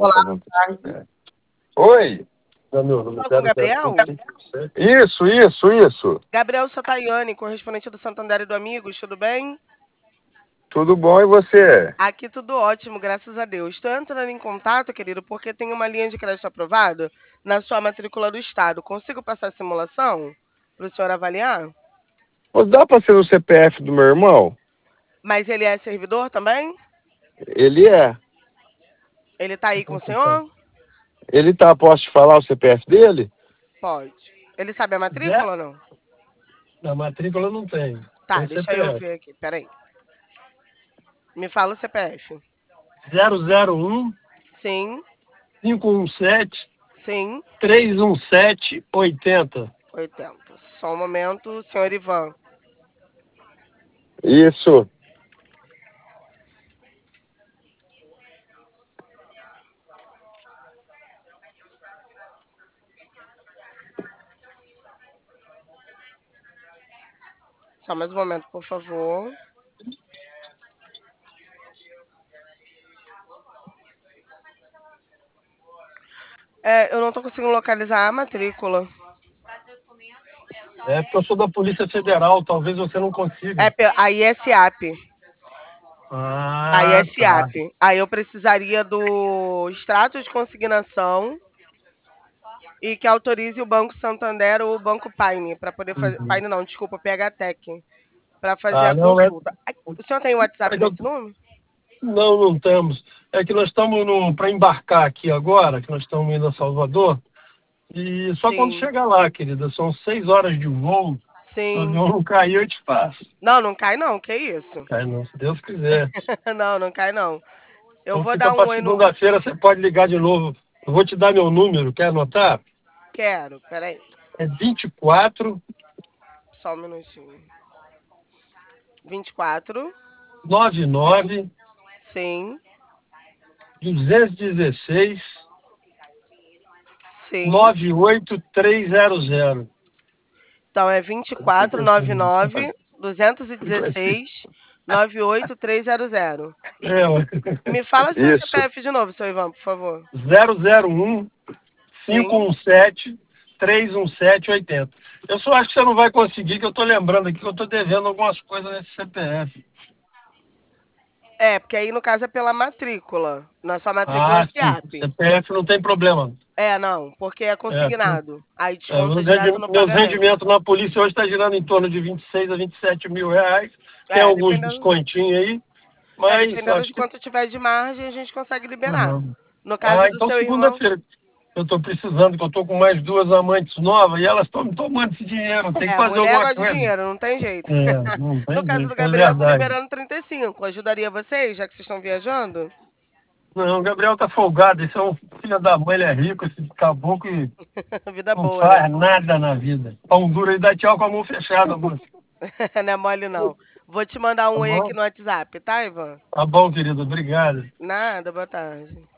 Olá, Tá bom. Oi. fala com o Gabriel? Isso. Gabriel Satayane, correspondente do Santander e do Amigos, tudo bem? Tudo bom e você? Aqui tudo ótimo, graças a Deus. Estou entrando em contato, querido, porque tem uma linha de crédito aprovada na sua matrícula do Estado. Consigo passar a simulação para o senhor avaliar? Mas dá para ser o CPF do meu irmão? Mas ele é servidor também? Ele é. Ele está aí com o senhor? Ele tá, posso te falar o CPF dele? Pode. Ele sabe a Zé, matrícula ou não? na matrícula não tem. Tá, Tem deixa eu CPF. ver aqui, peraí. Me fala o CPF. 001 Sim, 517 sim, 317 80. 80. Só um momento, senhor Ivan. Isso. Só mais um momento, por favor. Eu não tô conseguindo localizar a matrícula. É porque eu sou da Polícia Federal, talvez você não consiga. A ISAP. A Ah, tá. ISAP. Aí eu precisaria do extrato de consignação e que autorize o Banco Santander ou o Banco Paine para poder fazer. Uhum. Paine não, desculpa, PHTEC. Para fazer Ah, a não, consulta. O senhor tem WhatsApp é que nesse número? não temos. É que nós estamos para embarcar aqui agora, que nós estamos indo a Salvador. E só quando Sim. chegar lá, querida, são 6 horas de voo. Se o Sim. avião não cair, eu te passo. Não, não cai não, que isso? Cai não, se Deus quiser. Não, não cai não. Eu Então vou fica dar um para oi no. segunda-feira, você pode ligar de novo. Eu vou te dar meu número, quer anotar? Quero, peraí. É 24 Só um minutinho. 24. 99 Sim, 216 sim. 98300. Então é 2499 216 98300. É, ó. Me fala seu Isso. CPF de novo, seu Ivan, por favor. 001 Sim. 517 317 80. Eu só acho que você não vai conseguir, que eu estou lembrando aqui que eu estou devendo algumas coisas nesse CPF. Porque aí no caso é pela matrícula. Na sua matrícula é Ah, sim. SIAP. CPF não tem problema. Não, porque é É, consignado. Aí é, desconta direto no meus pagamento. rendimentos na polícia hoje está girando em torno de 26 a 27 mil reais. Tem alguns Dependendo, descontinhos aí, mas dependendo acho de que. quanto tiver de margem, a gente consegue liberar. Uhum. No caso Ah, do então seu irmão, segunda-feira. Eu estou precisando, que eu estou com mais duas amantes novas e elas estão me tomando esse dinheiro. Tem que fazer mulher alguma gosta de coisa. dinheiro, não tem jeito. É, não No tem caso do jeito, é Gabriel, tá verdade. liberando 35. Ajudaria vocês, já que vocês estão viajando? Não, o Gabriel tá folgado. Esse é um filho da mãe, ele é rico, esse caboclo e Vida não boa, né? faz nada na vida. Pão duro, ele dá tchau com a mão fechada, moço. Não é mole, não. Vou te mandar um Tá oi aqui bom? no WhatsApp, tá, Ivan? Tá bom, querido. Obrigado. Nada, boa tarde.